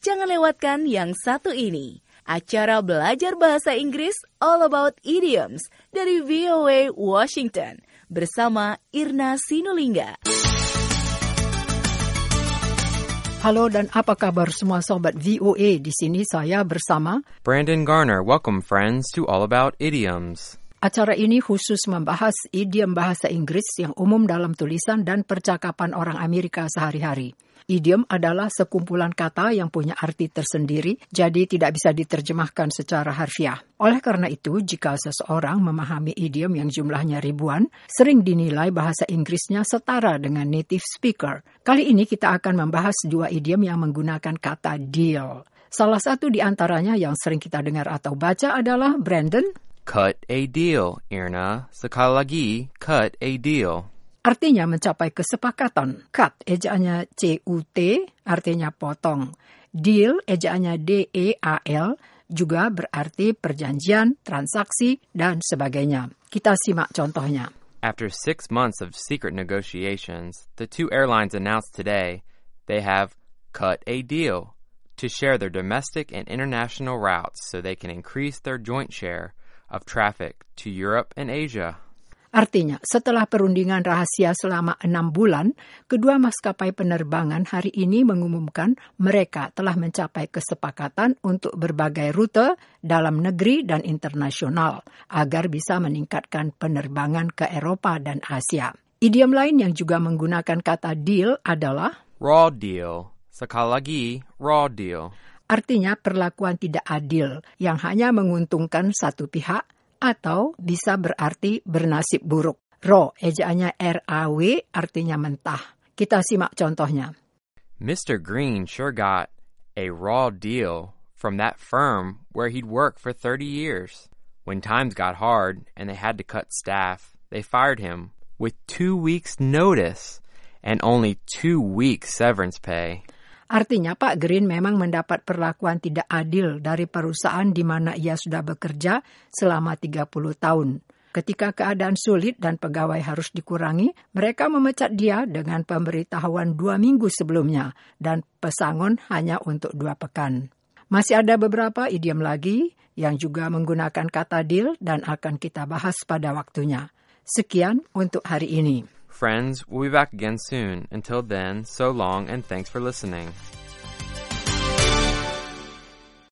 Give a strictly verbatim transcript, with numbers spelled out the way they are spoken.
Jangan lewatkan yang satu ini. Acara belajar bahasa Inggris All About Idioms dari V O A Washington bersama Irna Sinulinga. Halo dan apa kabar semua sobat V O A? Di sini saya bersama Brandon Garner. Welcome friends to All About Idioms. Acara ini khusus membahas idiom bahasa Inggris yang umum dalam tulisan dan percakapan orang Amerika sehari-hari. Idiom adalah sekumpulan kata yang punya arti tersendiri, jadi tidak bisa diterjemahkan secara harfiah. Oleh karena itu, jika seseorang memahami idiom yang jumlahnya ribuan, sering dinilai bahasa Inggrisnya setara dengan native speaker. Kali ini kita akan membahas dua idiom yang menggunakan kata deal. Salah satu di antaranya yang sering kita dengar atau baca adalah Brandon. Cut a deal, Irna. Sekali lagi, cut a deal. Artinya mencapai kesepakatan. Cut, ejaannya C U T, artinya potong. Deal, ejaannya D E A L, juga berarti perjanjian, transaksi, dan sebagainya. Kita simak contohnya. After six months of secret negotiations, the two airlines announced today they have cut a deal to share their domestic and international routes so they can increase their joint share of traffic to Europe and Asia. Artinya, setelah perundingan rahasia selama enam bulan, kedua maskapai penerbangan hari ini mengumumkan mereka telah mencapai kesepakatan untuk berbagai rute dalam negeri dan internasional agar bisa meningkatkan penerbangan ke Eropa dan Asia. Idiom lain yang juga menggunakan kata deal adalah raw deal. Sekali lagi, raw deal. Artinya perlakuan tidak adil yang hanya menguntungkan satu pihak, atau bisa berarti bernasib buruk. Raw, ejaannya R A W, artinya mentah. Kita simak contohnya. Mister Green sure got a raw deal from that firm where he'd worked for thirty years. When times got hard and they had to cut staff, they fired him with two weeks' notice and only two weeks' severance pay. Artinya Pak Green memang mendapat perlakuan tidak adil dari perusahaan di mana ia sudah bekerja selama tiga puluh tahun. Ketika keadaan sulit dan pegawai harus dikurangi, mereka memecat dia dengan pemberitahuan dua minggu sebelumnya dan pesangon hanya untuk dua pekan. Masih ada beberapa idiom lagi yang juga menggunakan kata deal dan akan kita bahas pada waktunya. Sekian untuk hari ini. Friends, we'll be back again soon. Until then, so long and thanks for listening.